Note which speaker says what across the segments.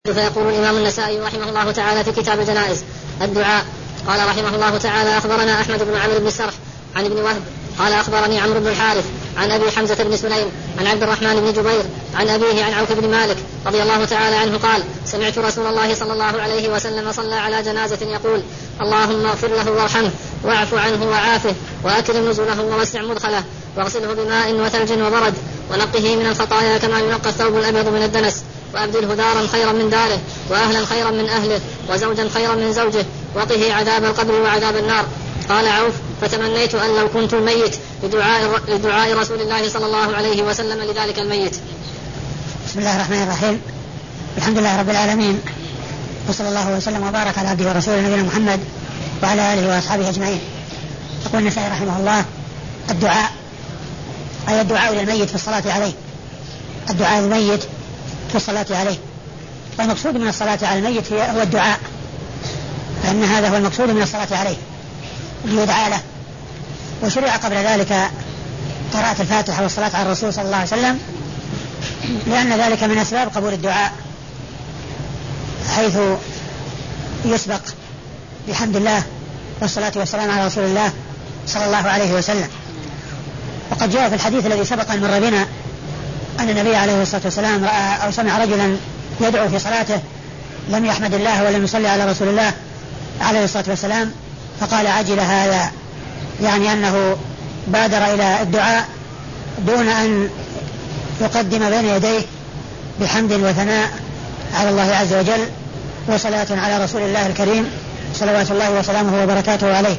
Speaker 1: فيقول الإمام النسائي رحمه الله تعالى في كتاب الجنائز الدعاء. قال رحمه الله تعالى: أخبرنا أحمد بن عمرو بن السرح عن ابن وهب قال أخبرني عمرو بن الحارث عن أبي حمزة بن سليم عن عبد الرحمن بن جبير عن أبيه عن عوف بن مالك رضي الله تعالى عنه قال: سمعت رسول الله صلى الله عليه وسلم صلى على جنازة يقول: اللهم اغفر له وارحمه واعف عنه وعافه وأكرم نزله ووسع مدخله واغسله بماء وثلج وبرد ونقه من الخطايا كما ينقى الثوب الأبيض من الدنس وأبدله دارا خيرا من داره وأهلا خيرا من أهله وزوجا خيرا من زوجه وقه عذاب القبر وعذاب النار. قال عوف: فتمنيت أن لو كنت ميت لدعاء رسول الله صلى الله عليه وسلم لذلك الميت.
Speaker 2: بسم الله الرحمن الرحيم. الحمد لله رب العالمين، وصلى الله وسلم وبارك على عبده ورسوله نبينا محمد وعلى آله وأصحابه أجمعين. يقول النسائي رحمه الله: الدعاء أي الدعاء للميت في الصلاة عليه، الدعاء للميت في الصلاة عليه. والمقصود من الصلاة على الميت هو الدعاء، لأن هذا هو المقصود من الصلاة عليه ليدعى له. وشرع قبل ذلك قراءة الفاتحة والصلاة على الرسول صلى الله عليه وسلم، لأن ذلك من أسباب قبول الدعاء، حيث يسبق بحمد الله والصلاة والسلام على رسول الله صلى الله عليه وسلم. وقد جاء في الحديث الذي سبق أن مر بنا أن النبي عليه الصلاة والسلام رأى أو سمع رجلا يدعو في صلاته لم يحمد الله ولم يصلي على رسول الله عليه الصلاة والسلام، فقال: عجل هذا، يعني أنه بادر إلى الدعاء دون أن يقدم بين يديه بحمد وثناء على الله عز وجل وصلاة على رسول الله الكريم صلوات الله وسلامه وبركاته عليه.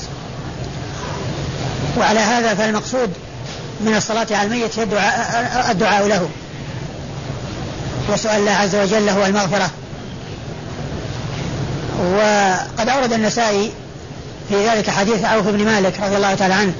Speaker 2: وعلى هذا فالمقصود من الصلاة على الميت الدعاء له وسؤال الله عز وجل له المغفرة. وقد أورد النسائي في ذلك حديث عوف بن مالك رضي الله تعالى عنه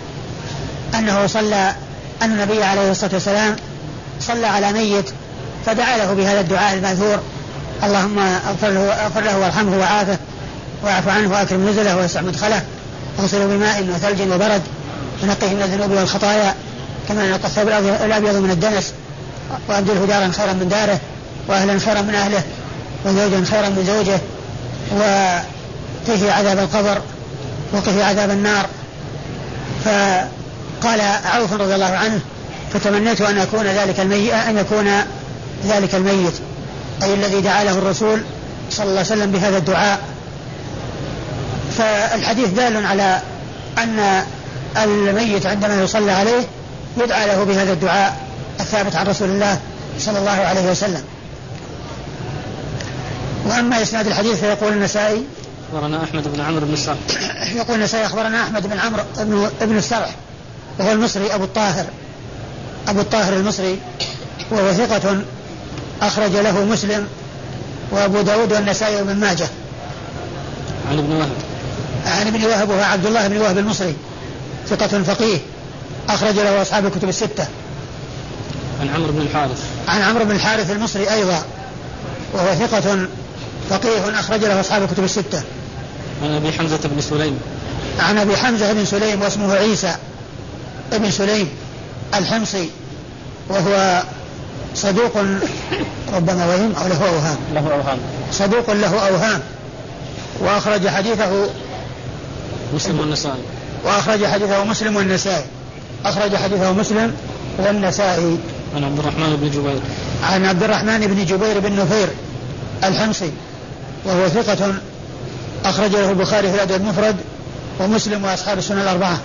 Speaker 2: أن النبي عليه الصلاة والسلام صلى على ميت فدعا له بهذا الدعاء الماثور: اللهم اغفر له وارحمه وعافه واعف عنه واكرم نزله ووسع مدخله واغسله بماء وثلج وبرد ونقه من الذنوب والخطايا كما ينقى الثوب الأبيض من الدنس وأبدله دارا خيرا من داره وأهلا خيرا من أهله وزوجا خيرا من زوجه وقه عذاب القبر وقه عذاب النار. فقال عوف رضي الله عنه: فتمنيت أن يكون ذلك الميت أي الذي دعا له الرسول صلى الله عليه وسلم بهذا الدعاء. فالحديث دال على أن الميت عندما يصلى عليه يدعى له بهذا الدعاء الثابت عن رسول الله صلى الله عليه وسلم. وأما إسناد الحديث فيقول النسائي:
Speaker 3: أخبرنا أحمد بن عمرو بن السرح.
Speaker 2: يقول النسائي: أخبرنا أحمد بن عمرو بن السرح وهو المصري أبو الطاهر المصري، وهو ثقة أخرج له مسلم وأبو داود والنسائي وابن ماجه. عن ابن وهب وهو عبد الله بن وهب المصري، ثقة فقيه أخرج له أصحاب الكتب الستة.
Speaker 3: عن عمرو بن الحارث المصري أيضا، وهو ثقة فقيه أخرج له أصحاب الكتب الستة. عن أبي حمزة بن سليم
Speaker 2: واسمه عيسى ابن سليم الحمصي، وهو صدوق ربما وهم أو له أوهام صدوق له أوهام، وأخرج حديثه
Speaker 3: مسلم والنسائي.
Speaker 2: أخرج حديثه مسلم والنسائي.
Speaker 3: عن
Speaker 2: عبد الرحمن بن جبير بن نفير الحمصي، وهو ثقة أخرج له البخاري في الأدب المفرد ومسلم وأصحاب السنن الأربعة.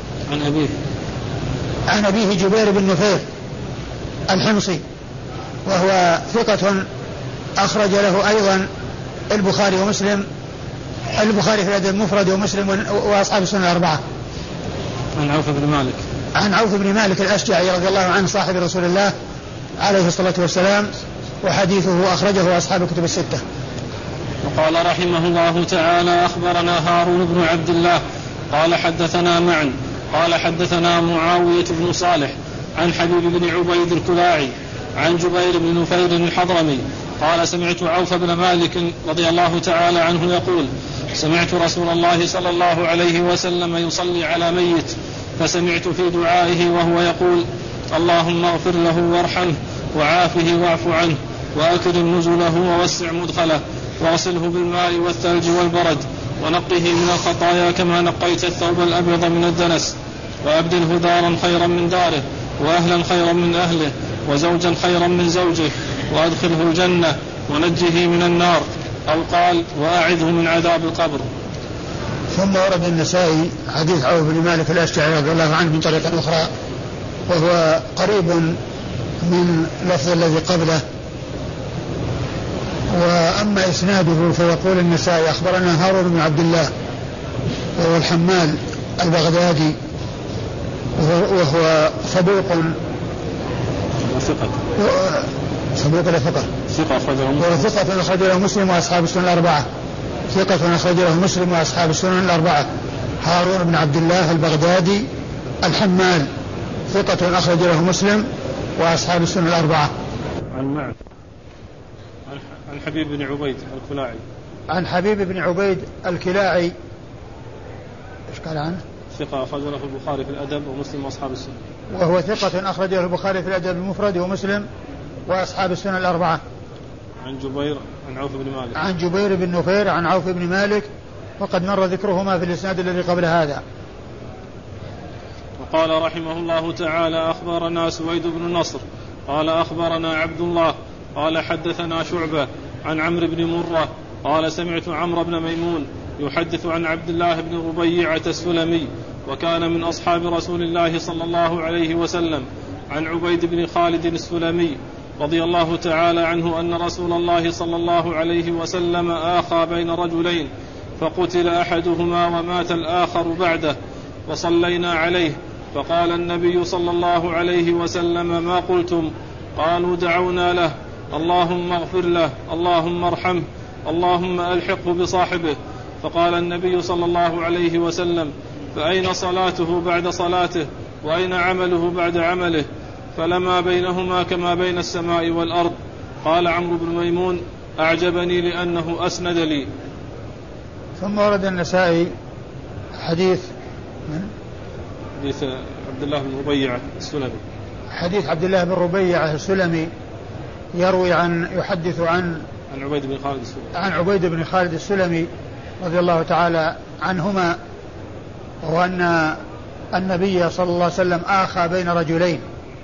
Speaker 2: عن أبيه جبير بن نفير الحمصي، وهو ثقة أخرج له أيضا البخاري في الأدب المفرد ومسلم وأصحاب السنن الأربعة. عن عوف بن مالك الأشجعي رضي الله عنه صاحب رسول الله عليه الصلاة والسلام، وحديثه أخرجه أصحاب الكتب الستة.
Speaker 3: وقال رحمه الله تعالى: أخبرنا هارون بن عبد الله قال حدثنا معن قال حدثنا معاوية بن صالح عن حبيب بن عبيد الكلاعي عن جبير بن نفير الحضرمي قال: سمعت عوف بن مالك رضي الله تعالى عنه يقول: سمعت رسول الله صلى الله عليه وسلم يصلي على ميت، فسمعت في دعائه وهو يقول: اللهم اغفر له وارحمه وعافه واعف عنه وأكرم نزله ووسع مدخله، واغسله بالماء والثلج والبرد، ونقه من الخطايا كما نقيت الثوب الأبيض من الدنس، وأبدله دارا خيرا من داره، وأهلا خيرا من أهله، وزوجا خيرا من زوجه، وأدخله الجنة، ونجه من النار، أو قال وأعذه من عذاب القبر.
Speaker 4: ثم ورد النسائي حديث عوف بن مالك الأشجعي رضي الله عنه من طريقة أخرى، وهو قريب من لفظ الذي قبله. وأما إسناده فيقول النسائي أخبرنا هارون بن عبد الله وهو الحمال البغدادي، وهو صدوق ثقة أخرج له مسلم وأصحاب السنن الأربعة. ثقة أخرج له مسلم وأصحاب السنن الأربعة. هارون بن عبد الله البغدادي الحمال ثقة أخرج له مسلم وأصحاب السنن الأربعة.
Speaker 3: عن حبيب بن عبيد الكلاعي.
Speaker 4: عن حبيب بن عبيد الكلاعي ايش قال عنه؟
Speaker 3: ثقة أخرج له البخاري في الأدب ومسلم وأصحاب السنن.
Speaker 4: وهو ثقة أخرج له البخاري في الأدب المفرد ومسلم وأصحاب السنن الأربعة.
Speaker 3: عن جبير عن عوف بن مالك.
Speaker 4: عن جبير بن نفير عن عوف بن مالك، وقد مر ذكرهما في الإسناد الذي قبل هذا.
Speaker 3: وقال رحمه الله تعالى أخبرنا سويد بن نصر قال أخبرنا عبد الله قال حدثنا شعبة عن عمرو بن مرة قال سمعت عمرو بن ميمون يحدث عن عبد الله بن ربيعة السلمي وكان من أصحاب رسول الله صلى الله عليه وسلم عن عبيد بن خالد السلمي رضي الله تعالى عنه أن رسول الله صلى الله عليه وسلم آخى بين رجلين فقتل أحدهما ومات الآخر بعده وصلينا عليه، فقال النبي صلى الله عليه وسلم ما قلتم؟ قالوا دعونا له اللهم اغفر له اللهم ارحمه اللهم ألحقه بصاحبه. فقال النبي صلى الله عليه وسلم فأين صلاته بعد صلاته وأين عمله بعد عمله؟ فلما بينهما كما بين السماء والأرض. قال عمرو بن ميمون أعجبني لأنه أسند لي.
Speaker 4: ثم ورد النسائي حديث
Speaker 3: عبد الله بن ربيعة السلمي.
Speaker 4: حديث عبد الله بن ربيعة السلمي يحدث عن عبيد بن خالد السلمي رضي الله تعالى عنهما، وهو أن النبي صلى الله عليه وسلم آخى بين رجلين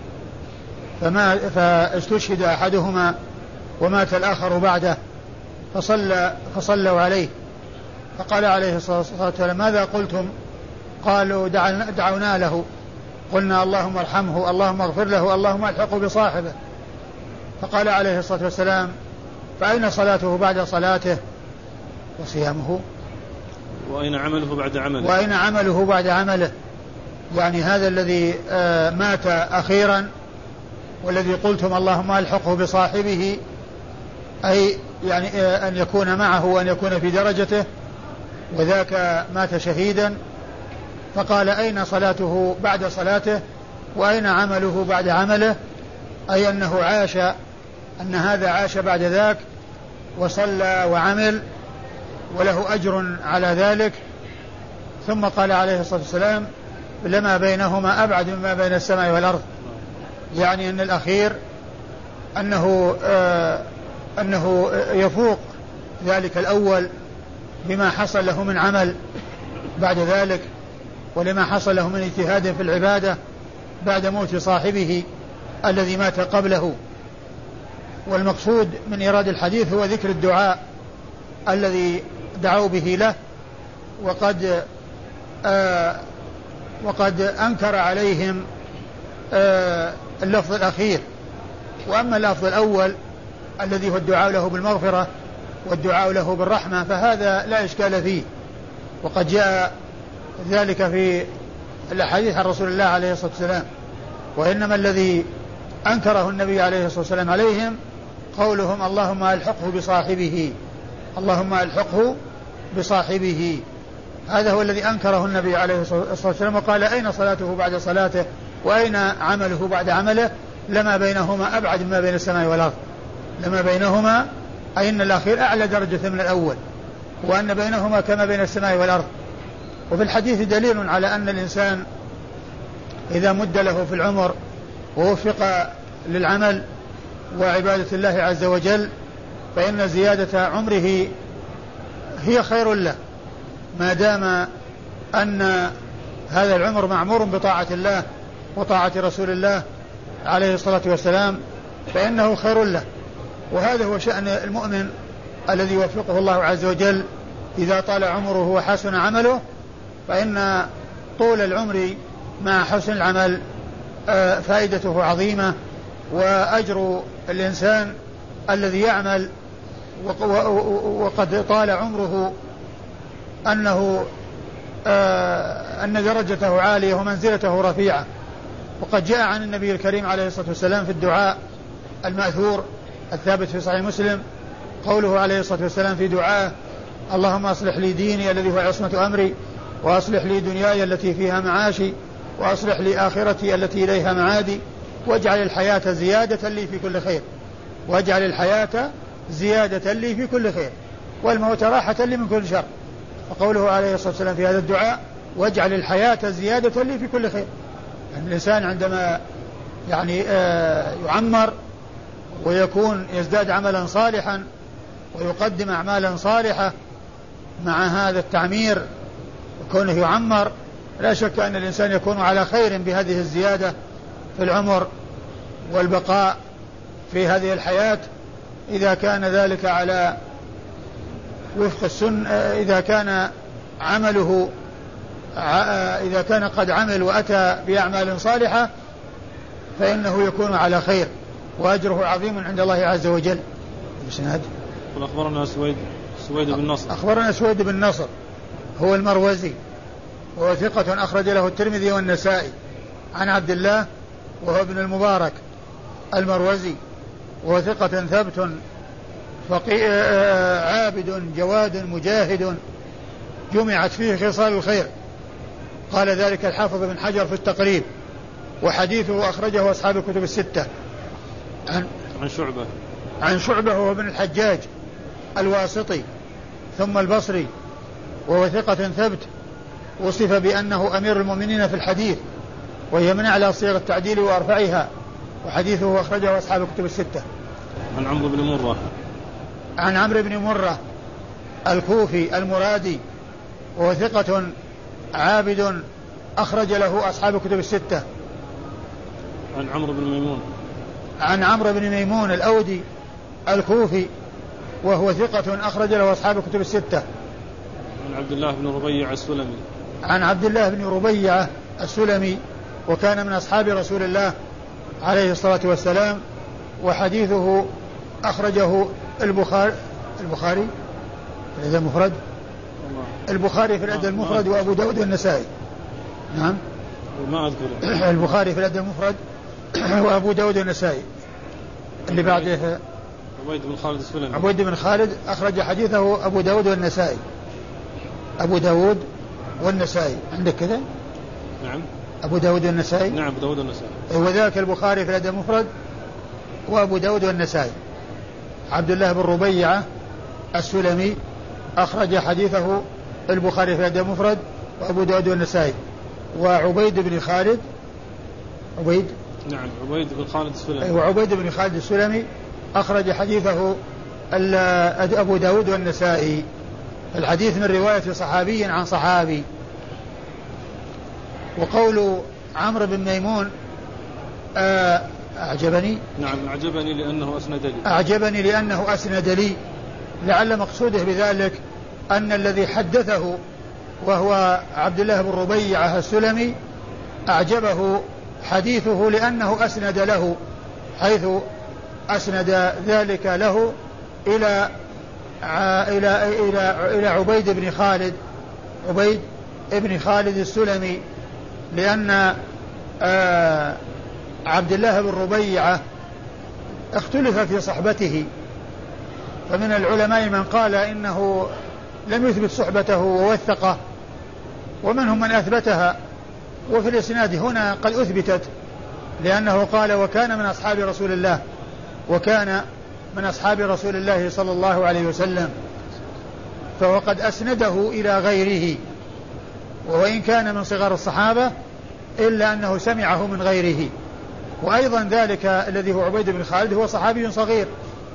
Speaker 4: فاستشهد أحدهما ومات الآخر بعده فصلوا عليه، فقال عليه الصلاة والسلام ماذا قلتم؟ قالوا دعونا له قلنا اللهم ارحمه اللهم اغفر له اللهم الحقه بصاحبه. فقال عليه الصلاة والسلام فأين صلاته بعد صلاته وصيامه
Speaker 3: وأين عمله بعد عمله؟
Speaker 4: وأين عمله بعد عمله؟ يعني هذا الذي مات أخيرا والذي قلتم اللهم الحقه بصاحبه، أي يعني أن يكون معه وأن يكون في درجته، وذاك مات شهيدا. فقال أين صلاته بعد صلاته وأين عمله بعد عمله؟ أي أنه عاش، أن هذا عاش بعد ذاك وصلى وعمل وله أجر على ذلك. ثم قال عليه الصلاة والسلام لما بينهما أبعد مما بين السماء والأرض، يعني أن الأخير أنه يفوق ذلك الأول بما حصل له من عمل بعد ذلك، ولما حصل له من اجتهاد في العبادة بعد موت صاحبه الذي مات قبله. والمقصود من إيراد الحديث هو ذكر الدعاء الذي دعوا به له، وقد أنكر عليهم اللفظ الأخير. وأما اللفظ الأول الذي هو الدعاء له بالمغفرة والدعاء له بالرحمة فهذا لا إشكال فيه، وقد جاء ذلك في الأحاديث عن رسول الله عليه الصلاة والسلام. وإنما الذي أنكره النبي عليه الصلاة والسلام عليهم قولهم اللهم ألحقه بصاحبه اللهم ألحقه بصاحبه، هذا هو الذي أنكره النبي عليه الصلاة والسلام، وقال أين صلاته بعد صلاته وأين عمله بعد عمله؟ لما بينهما أبعد مما بين السماء والأرض. لما بينهما أي أن الأخير أعلى درجة من الأول، وأن بينهما كما بين السماء والأرض. وفي الحديث دليل على أن الإنسان إذا مد له في العمر ووفق للعمل وعبادة الله عز وجل، فإن زيادة عمره هي خير له ما دام أن هذا العمر معمور بطاعة الله وطاعة رسول الله عليه الصلاة والسلام، فإنه خير له. وهذا هو شأن المؤمن الذي يوفقه الله عز وجل إذا طال عمره وحسن عمله، فإن طول العمر مع حسن العمل فائدته عظيمة، وأجر الإنسان الذي يعمل وقد طال عمره أن درجته عالية ومنزلته رفيعة. وقد جاء عن النبي الكريم عليه الصلاة والسلام في الدعاء المأثور الثابت في صحيح مسلم قوله عليه الصلاة والسلام في دعاء: اللهم أصلح لي ديني الذي هو عصمة أمري، وأصلح لي دنياي التي فيها معاشي، وأصلح لي آخرتي التي إليها معادي، واجعل الحياة زيادة لي في كل خير، واجعل الحياة زيادة لي في كل خير، والموت راحة لي من كل شر. وقوله عليه الصلاة والسلام في هذا الدعاء: واجعل الحياة زيادة لي في كل خير. يعني الإنسان عندما يعمر ويكون يزداد عملا صالحا ويقدم أعمالا صالحة مع هذا التعمير وكونه يعمر، لا شك أن الإنسان يكون على خير بهذه الزيادة في العمر والبقاء في هذه الحياة، إذا كان ذلك على وفق السنة، إذا كان قد عمل وأتى بأعمال صالحة فإنه يكون على خير وأجره عظيم عند الله عز وجل.
Speaker 3: أخبرنا سويد بن نصر.
Speaker 4: أخبرنا سويد بن نصر هو المروزي، وهو ثقة أخرج له الترمذي والنسائي، عن عبد الله وهو ابن المبارك المروزي، وهو ثقة ثبت عابد جواد مجاهد جمعت فيه خصال الخير. قال ذلك الحافظ بن حجر في التقريب، وحديثه أخرجه أصحاب الكتب الستة. عن شعبة وهو ابن الحجاج الواسطي ثم البصري، وهو ثقة ثبت، وصف بأنه أمير المؤمنين في الحديث، وهي من أعلى صيغ التعديل وأرفعها، وحديثه أخرجه أصحاب الكتب الستة. عن عمرو بن مرة الكوفي المرادي، وهو ثقة عابد أخرج له أصحاب الكتب الستة. عن عمرو بن ميمون الأودي الكوفي، وهو ثقة أخرج له أصحاب الكتب الستة.
Speaker 3: عن عبد الله بن ربيعة السلمي، وكان من أصحاب رسول الله عليه الصلاة والسلام، وحديثه أخرجه البخاري في الأدب المفرد، البخاري في الأدب المفرد، وأبو داود والنسائي. نعم، ما أذكره.
Speaker 4: البخاري في الأدب المفرد وأبو داود والنسائي. اللي بعده عبيد بن خالد أخرج حديثه أبو داود والنسائي. أبو داود والنسائي عندك كذا؟
Speaker 3: نعم،
Speaker 4: أبو داود والنسائي.
Speaker 3: نعم، أبو داود والنسائي.
Speaker 4: وذاك البخاري في الأدب المفرد وأبو داود والنسائي. عبد الله بن ربيعة السلمي أخرج حديثه البخاري في الأدب المفرد وأبو داود والنسائي. وعبيد بن خالد
Speaker 3: عبيد بن خالد السلمي.
Speaker 4: وعبيد بن خالد السلمي أخرج حديثه أبو داود والنسائي. الحديث من رواية صحابي عن صحابي. وقول عمرو بن ميمون أعجبني.
Speaker 3: نعم،
Speaker 4: أعجبني لأنه أسند لي، لعل مقصوده بذلك أن الذي حدثه وهو عبد الله بن ربيعة السلمي أعجبه حديثه لأنه أسند له، حيث أسند ذلك له إلى عبيد بن خالد السلمي، لأن عبد الله بن ربيعة اختلف في صحبته، فمن العلماء من قال إنه لم يثبت صحبته ووثقه، ومنهم من أثبتها. وفي الإسناد هنا قد أثبتت، لأنه قال وكان من أصحاب رسول الله صلى الله عليه وسلم، فهو قد أسنده إلى غيره، وإن كان من صغار الصحابة إلا أنه سمعه من غيره، وأيضا ذلك الذي هو عبيد بن خالد هو صحابي صغير.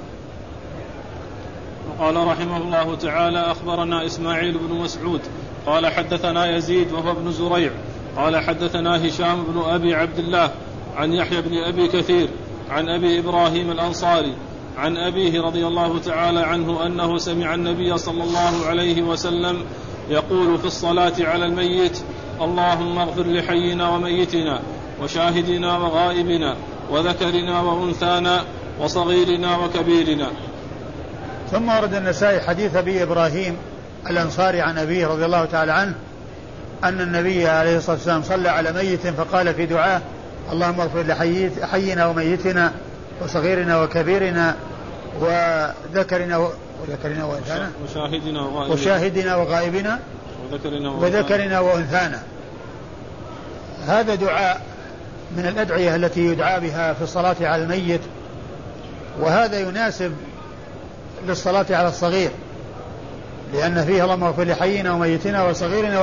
Speaker 3: وقال رحمه الله تعالى أخبرنا إسماعيل بن مسعود قال حدثنا يزيد وهو ابن زريع قال حدثنا هشام بن أبي عبد الله عن يحيى بن أبي كثير عن أبي إبراهيم الأنصاري عن أبيه رضي الله تعالى عنه أنه سمع النبي صلى الله عليه وسلم يقول في الصلاة على الميت اللهم اغفر لحينا وميتنا وشاهدنا وغائبنا وذكرنا وأنثانا وصغيرنا وكبيرنا.
Speaker 4: ثم ورد النسائي حديث أبي إبراهيم الأنصاري عن أبيه رضي الله تعالى عنه أن النبي عليه الصلاة والسلام صلى على ميت فقال في دعاء اللهم اغفر لحينا وميتنا وصغيرنا وكبيرنا وذكرنا وأنثانا وشاهدنا وغائبنا وذكرنا وأنثانا. هذا دعاء من الأدعية التي يدعى بها في الصلاة على الميت، وهذا يناسب للصلاة على الصغير لأن فيه اللهم اغفر لحينا وميتنا وصغيرنا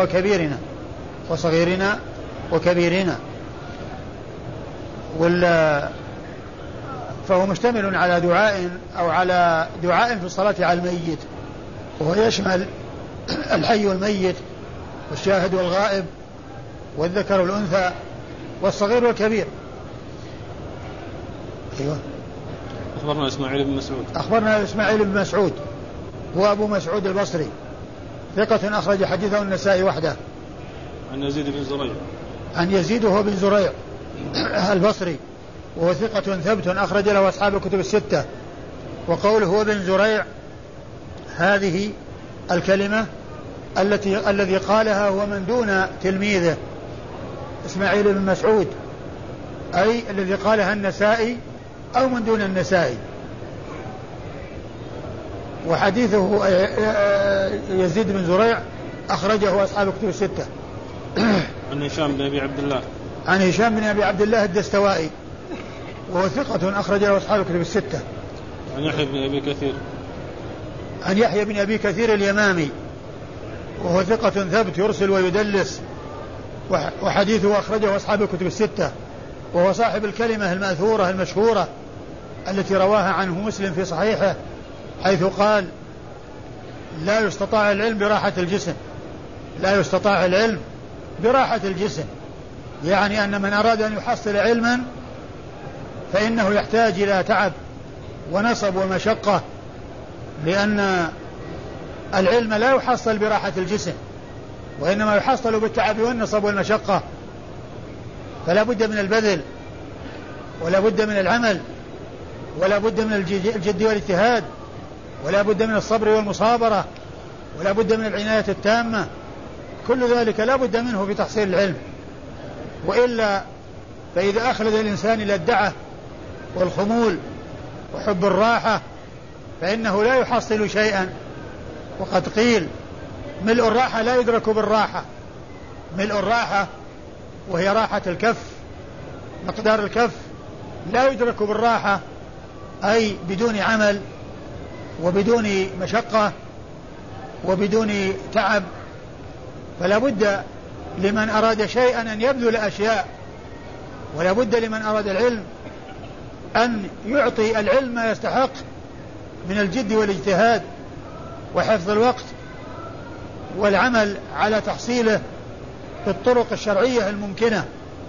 Speaker 4: وكبيرنا فهو مشتمل على دعاء أو على دعاء في الصلاة على الميت، وهو يشمل الحي والميت والشاهد والغائب والذكر والأنثى والصغير والكبير. أيوة.
Speaker 3: أخبرنا إسماعيل بن مسعود
Speaker 4: هو أبو مسعود البصري ثقة أخرج حديثه النسائي وحده. عن يزيد وهو بن زريع البصري وهو ثقة ثبت أخرج له أصحاب الكتب الستة. وقوله هو بن زريع هذه الكلمة الذي قالها هو من دون تلميذه إسماعيل بن مسعود، أي الذي قالها النسائي أو من دون النسائي. وحديثه يزيد بن زريع أخرجه أصحاب الكتب الستة.
Speaker 3: عن هشام بن أبي عبد الله الدستوائي وهو ثقة أخرج له أصحاب الكتب الستة. عن
Speaker 4: يحيى بن أبي كثير اليمامي وهو ثقة ثبت يرسل ويدلس وحديثه أخرجه أصحاب الكتب الستة، وهو صاحب الكلمة المأثورة المشهورة التي رواها عنه مسلم في صحيحه حيث قال لا يستطاع العلم براحة الجسم، يعني أن من أراد أن يحصل علما فإنه يحتاج إلى تعب ونصب ومشقة، لأن العلم لا يحصل براحة الجسم وإنما يحصل بالتعب والنصب والمشقة، فلا بد من البذل ولا بد من العمل ولا بد من الجد والاجتهاد ولا بد من الصبر والمصابرة ولا بد من العناية التامة، كل ذلك لا بد منه في تحصيل العلم، وإلا فإذا أخلد الإنسان إلى الدعة والخمول وحب الراحة فإنه لا يحصل شيئا. وقد قيل ملء الراحة لا يدرك بالراحة، ملء الراحة وهي راحة الكف مقدار الكف لا يدرك بالراحة، أي بدون عمل وبدون مشقة وبدون تعب. فلا بد لمن أراد شيئا أن يبذل أشياء، ولا بد لمن أراد العلم أن يعطي العلم ما يستحق من الجد والاجتهاد وحفظ الوقت والعمل على تحصيله بالطرق الشرعية الممكنة.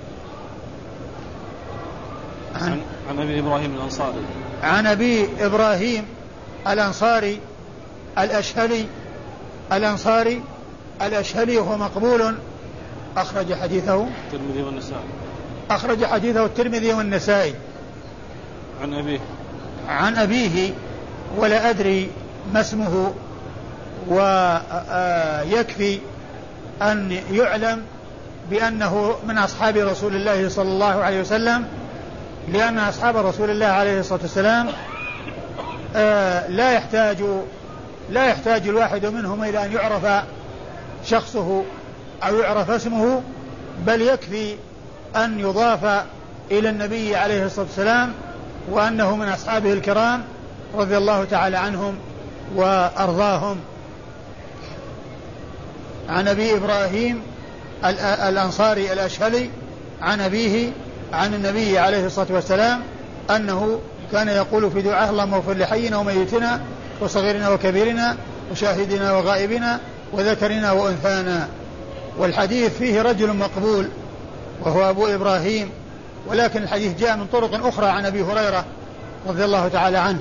Speaker 3: عن أبي إبراهيم الأنصاري.
Speaker 4: عن أبي إبراهيم الأنصاري الأشهلي وهو مقبول أخرج حديثه الترمذي والنسائي. عن أبيه ولا أدري ما اسمه، ويكفي أن يعلم بأنه من أصحاب رسول الله صلى الله عليه وسلم، لأن أصحاب رسول الله عليه الصلاة والسلام لا يحتاج الواحد منهم إلى أن يعرف شخصه أو يعرف اسمه، بل يكفي أن يضاف إلى النبي عليه الصلاة والسلام وأنه من أصحابه الكرام رضي الله تعالى عنهم وأرضاهم. عن أبي إبراهيم الأنصاري الأشهلي عن أبيه عن النبي عليه الصلاة والسلام أنه كان يقول في دعاه: اللهم اغفر لحينا وميتنا وصغيرنا وكبيرنا وشاهدنا وغائبنا وذكرنا وأنثانا. والحديث فيه رجل مقبول وهو أبو إبراهيم، ولكن الحديث جاء من طرق أخرى عن أبي هريرة رضي الله تعالى عنه.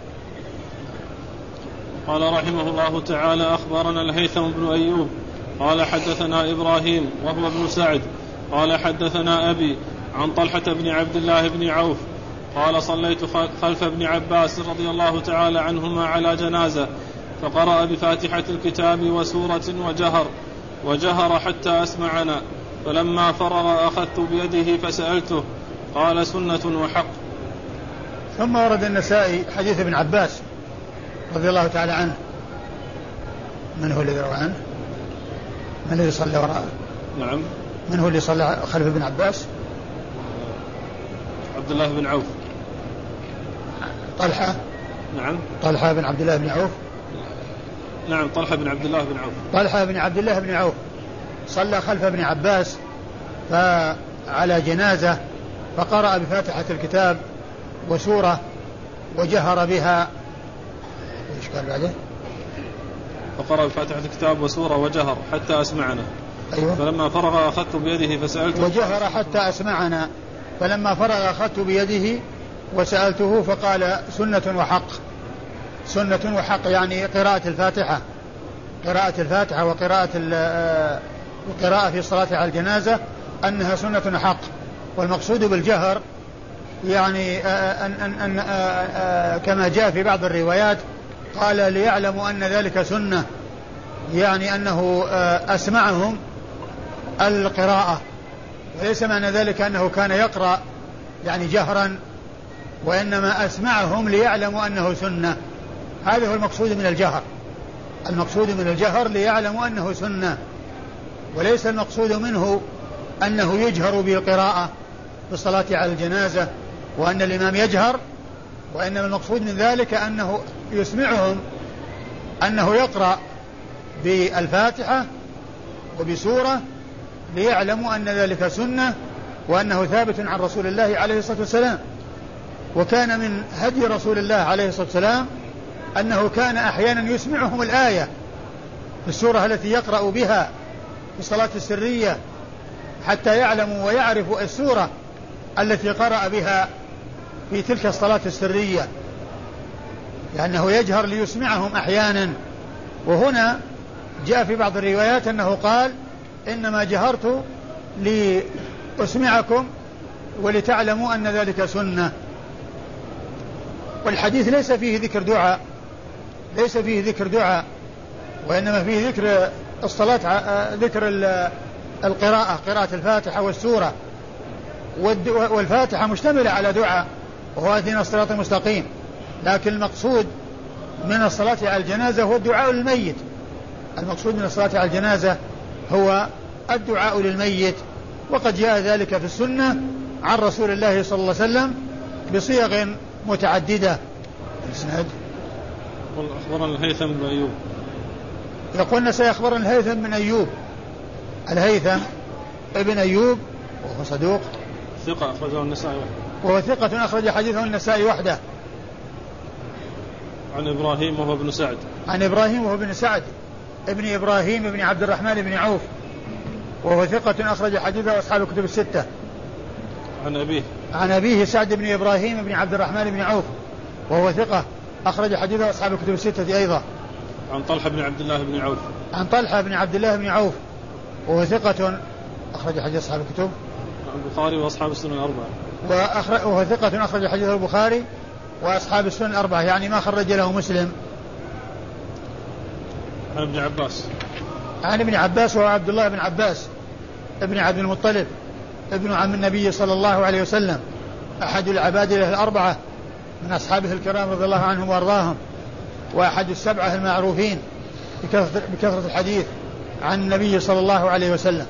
Speaker 3: قال رحمه الله تعالى: أخبرنا الهيثم بن أيوب قال حدثنا إبراهيم وهو ابن سعد قال حدثنا أبي عن طلحة بن عبد الله بن عوف قال: صليت خلف ابن عباس رضي الله تعالى عنهما على جنازة فقرأ بفاتحة الكتاب وسورة وجهر حتى أسمعنا، فلما فرغ أخذت بيده فسألته قال: سنة وحق.
Speaker 4: ثم ورد النسائي حديث ابن عباس رضي الله تعالى عنه. من هو الذي روى عنه؟ من الذي صلى وراءه؟
Speaker 3: نعم.
Speaker 4: من هو اللي صلى خلف ابن عباس؟
Speaker 3: عبد الله بن عوف.
Speaker 4: طلحة.
Speaker 3: نعم.
Speaker 4: طلحة بن عبد الله بن عوف.
Speaker 3: نعم، طلحة بن عبد الله بن عوف.
Speaker 4: طلحة بن عبد الله بن عوف صلى خلف ابن عباس على جنازة فقرأ بفاتحة الكتاب وسورة وجهر بها. وإيش قال بعده؟
Speaker 3: فقرأ بفاتحة الكتاب وسورة وجهر حتى أسمعنا.
Speaker 4: أيوة.
Speaker 3: فلما فرغ أخذت بيده فسألته.
Speaker 4: وجهر حتى أسمعنا، فلما فرغ أخذت بيده وسألته فقال: سنة وحق. سنة وحق يعني قراءة الفاتحة، قراءة الفاتحة وقراءة في الصلاة على الجنازة أنها سنة وحق. والمقصود بالجهر يعني أن كما جاء في بعض الروايات قال: ليعلموا أن ذلك سنة، يعني أنه أسمعهم القراءة، وليس معنى ذلك أنه كان يقرأ يعني جهرا، وإنما أسمعهم ليعلموا أنه سنة. هذا هو المقصود من الجهر. المقصود من الجهر ليعلموا أنه سنة، وليس المقصود منه أنه يجهر بالقراءة بالصلاة على الجنازة وأن الإمام يجهر، وإنما المقصود من ذلك أنه يسمعهم أنه يقرأ بالفاتحة وبسورة ليعلموا أن ذلك سنة وأنه ثابت عن رسول الله عليه الصلاة والسلام. وكان من هدي رسول الله عليه الصلاة والسلام أنه كان أحيانا يسمعهم الآية في السورة التي يقرأ بها في الصلاة السرية حتى يعلموا ويعرفوا السورة التي قرأ بها في تلك الصلاة السرية، لأنه يجهر ليسمعهم أحيانا. وهنا جاء في بعض الروايات أنه قال: إنما جهرت لأسمعكم ولتعلموا أن ذلك سنة. والحديث ليس فيه ذكر دعاء، ليس فيه ذكر دعاء، وإنما فيه ذكر الصلاة، ذكر القراءة، قراءة الفاتحة والسورة، والفاتحة مشتملة على دعاء وهو اهدنا الصراط المستقيم، لكن المقصود من الصلاة على الجنازة هو الدعاء للميت. المقصود من الصلاة على الجنازة هو الدعاء للميت، وقد جاء ذلك في السنة عن رسول الله صلى الله عليه وسلم بصيغ متعددة. الإسناد
Speaker 3: أخبرنا الهيثم بن أيوب.
Speaker 4: يقولنا سيخبرنا الهيثم بن أيوب. الهيثم ابن أيوب وهو صدوق
Speaker 3: ثقة أخرجه النسائي وحده.
Speaker 4: وهو ثقة أخرج حديثه النسائي وحده.
Speaker 3: عن إبراهيم وهو ابن سعد.
Speaker 4: عن إبراهيم وهو ابن سعد ابن إبراهيم ابن عبد الرحمن بن عوف وهو ثقة أخرج حديثه أصحاب الكتب الستة. عن أبيه سعد بن إبراهيم بن عبد الرحمن بن عوف وهو ثقة أخرج حديثه أصحاب الكتب الستة أيضا.
Speaker 3: عن طلحة بن عبد الله بن عوف.
Speaker 4: عن طلحة بن عبد الله بن عوف وهو ثقة أخرج حديث أصحاب الكتب
Speaker 3: البخاري وأصحاب السنن الأربعة.
Speaker 4: وهو ثقة أخرج حديث البخاري وأصحاب السنن الأربعة، يعني ما خرج له مسلم.
Speaker 3: عن ابن عباس.
Speaker 4: عن ابن عباس وهو عبد الله بن عباس ابن عبد المطلب ابن عم النبي صلى الله عليه وسلم، أحد العبادلة الأربعة من أصحابه الكرام رضي الله عنهم وأرضاهم، وأحد السبعة المعروفين بكثرة الحديث عن النبي صلى الله عليه وسلم.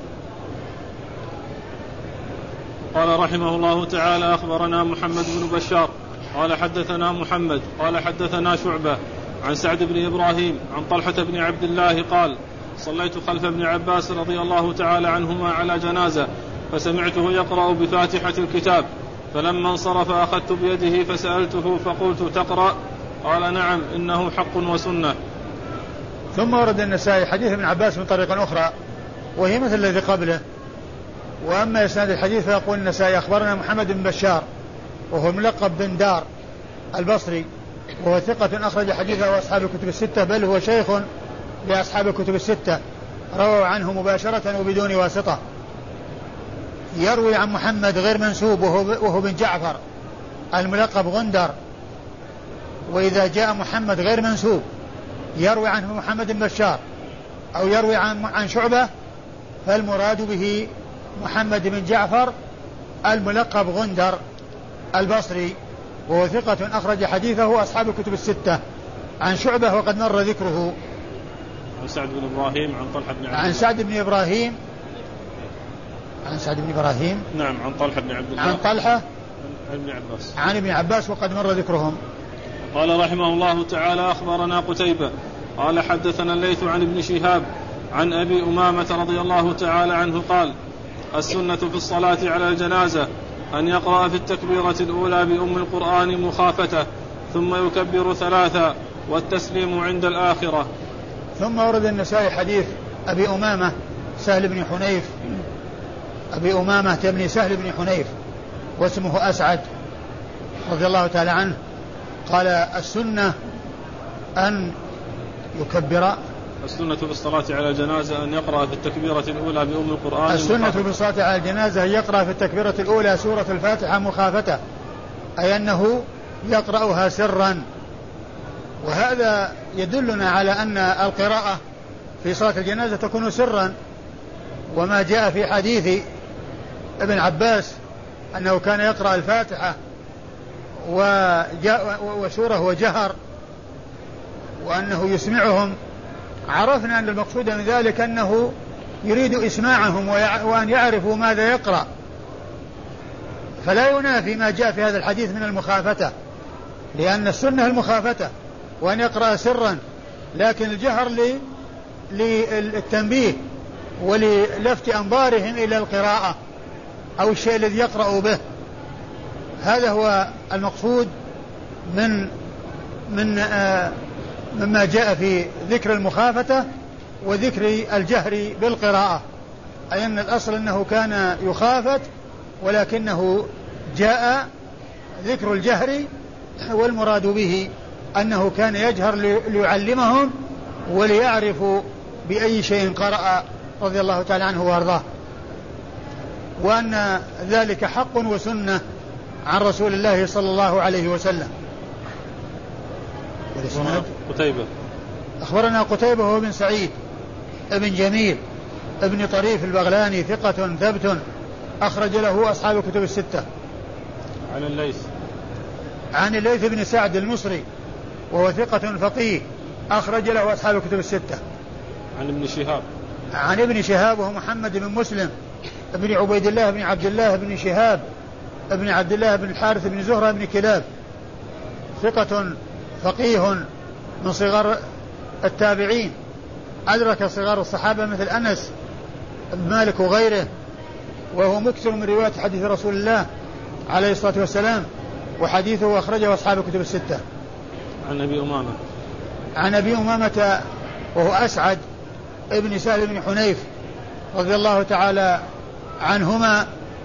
Speaker 3: قال رحمه الله تعالى: أخبرنا محمد بن بشار قال حدثنا محمد قال حدثنا شعبة عن سعد بن إبراهيم عن طلحة بن عبد الله قال: صليت خلف ابن عباس رضي الله تعالى عنهما على جنازة فسمعته يقرأ بفاتحة الكتاب، فلما انصرف أخذت بيده فسألته فقلت: تقرأ؟ قال: نعم، إنه حق وسنة.
Speaker 4: ثم ورد النسائي حديث ابن عباس من طريق أخرى وهي مثل الذي قبله. وأما إسناد الحديث فيقول النسائي: أخبرنا محمد بن بشار وهو ملقب بن دار البصري، وهو ثقة أخرج حديثه أصحاب الكتب الستة، بل هو شيخ لأصحاب الكتب الستة، رووا عنه مباشرة وبدون واسطة. يروي عن محمد غير منسوب وهو بن جعفر الملقب غندر، وإذا جاء محمد غير منسوب يروي عنه محمد بن بشار أو يروي عن شعبة، فالمراد به محمد بن جعفر الملقب غندر البصري، وهو ثقة أخرج حديثه أصحاب الكتب الستة، عن شعبة وقد مر ذكره.
Speaker 3: عن سعد بن إبراهيم عن طلحة بن عبد الله.
Speaker 4: عن سعد بن إبراهيم
Speaker 3: نعم، عن طلحة بن عبد الله.
Speaker 4: عن طلحة
Speaker 3: عن
Speaker 4: ابن عباس وقد مر ذكرهم.
Speaker 3: قال رحمه الله تعالى: أخبرنا قتيبة قال حدثنا الليث عن ابن شهاب عن أبي أمامة رضي الله تعالى عنه قال: السنة في الصلاة على الجنازة أن يقرأ في التكبيرة الأولى بأم القرآن مخافته، ثم يكبر 3 والتسليم عند الآخرة.
Speaker 4: ثم ورد النسائي حديث أبي أمامة سهل بن حنيف، أبي أمامة بن سهل بن حنيف واسمه أسعد رضي الله تعالى عنه، قال: السنة أن يكبر.
Speaker 3: السنة في الصلاة على الجنازة أن يقرأ في التكبيرة الأولى بأم القرآن.
Speaker 4: السنة في الصلاة على الجنازة أن يقرأ في التكبيرة الأولى سورة الفاتحة مخافته، أي أنه يقرأها سرا. وهذا يدلنا على أن القراءة في صلاة الجنازة تكون سرا، وما جاء في حديث ابن عباس أنه كان يقرأ الفاتحة وسورة وجهر وأنه يسمعهم، عرفنا أن المقصود من ذلك أنه يريد إسماعهم وأن يعرفوا ماذا يقرأ، فلا ينافي ما جاء في هذا الحديث من المخافة، لأن السنة المخافة وأن يقرأ سرا، لكن الجهر للتنبيه وللفت أنظارهم إلى القراءة أو الشيء الذي يقرأ به. هذا هو المقصود مما جاء في ذكر المخافة وذكر الجهر بالقراءة، أي أن الأصل أنه كان يخافت، ولكنه جاء ذكر الجهر، والمراد به أنه كان يجهر ليعلمهم وليعرفوا بأي شيء قرأ رضي الله تعالى عنه وارضاه، وأن ذلك حق وسنة عن رسول الله صلى الله عليه وسلم.
Speaker 3: قتيبة
Speaker 4: أخبرنا قتيبة هو بن سعيد ابن جميل ابن طريف البغلاني، ثقة ثبت أخرج له أصحاب الكتب الستة. عن الليث بن سعد المصري وهو ثقة فقيه أخرج له أصحاب الكتب الستة. عن ابن شهاب وهو محمد بن مسلم ابن عبيد الله بن عبد الله بن شهاب ابن عبد الله بن الحارث بن زهرة بن كلاب، ثقة فقيه من صغار التابعين، أدرك صغار الصحابة مثل أنس بن مالك وغيره، وهو مكثر من رواية حديث رسول الله عليه الصلاة والسلام، وحديثه أخرجه أصحاب الكتب الستة. عن أبي أمامة وهو أسعد ابن سهل بن حنيف رضي الله تعالى عنهما،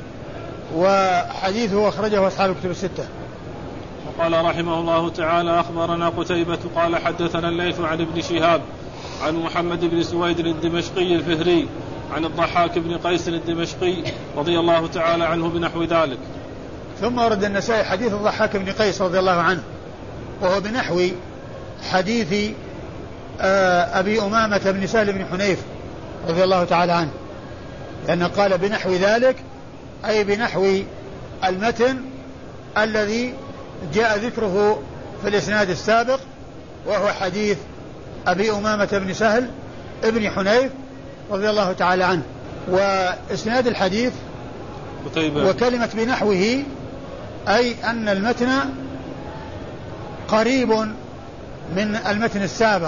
Speaker 4: وحديثه أخرجه أصحاب الكتب الستة.
Speaker 3: وقال رحمه الله تعالى: أخبرنا قتيبة قال حدثنا الليث عن ابن شهاب عن محمد بن سويد الدمشقي الفهري عن الضحاك بن قيس الدمشقي رضي الله تعالى عنه بنحو ذلك.
Speaker 4: ثم ورد النسائي حديث الضحاك بن قيس رضي الله عنه، وهو بنحو حديث أبي أمامة بن سهل بن حنيف رضي الله تعالى عنه، لأنه قال بنحو ذلك أي بنحو المتن الذي جاء ذكره في الإسناد السابق، وهو حديث أبي أمامة بن سهل بن حنيف رضي الله تعالى عنه. وإسناد الحديث وكلمة بنحوه أي أن المتن قريب من المتن السابق،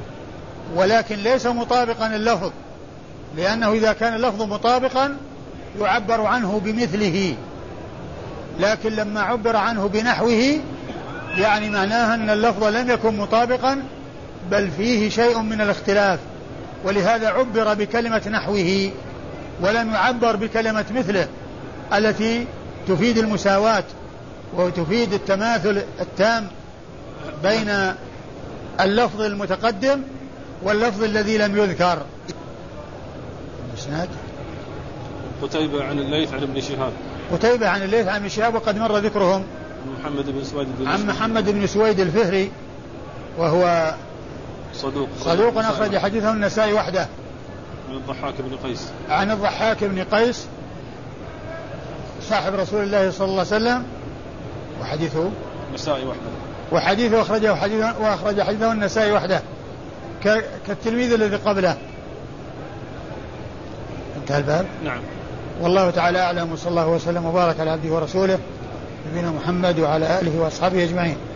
Speaker 4: ولكن ليس مطابقا اللفظ، لأنه إذا كان اللفظ مطابقا يعبر عنه بمثله، لكن لما عبر عنه بنحوه يعني معناها أن اللفظ لم يكن مطابقا بل فيه شيء من الاختلاف، ولهذا عبر بكلمة نحوه ولم يعبر بكلمة مثله التي تفيد المساواة وتفيد التماثل التام بين اللفظ المتقدم واللفظ الذي لم يذكر.
Speaker 3: قتيبة عن الليث عن ابن شهاب.
Speaker 4: قتيبة عن الليث عن ابن شهاب وقد مر ذكرهم. عن محمد بن سويد الفهري وهو صدوق أخرج حديثه النسائي وحده.
Speaker 3: عن الضحاك بن قيس.
Speaker 4: عن الضحاك بن قيس صاحب رسول الله صلى الله عليه وسلم وحديثه
Speaker 3: النسائي وحده.
Speaker 4: وحديثه أخرج حديثه النسائي وحده كالتلميذ الذي قبله. انتهى الباب.
Speaker 3: نعم.
Speaker 4: والله تعالى أعلم، وصلى الله وسلم وبارك على عبده ورسوله نبينا محمد وعلى آله وأصحابه أجمعين.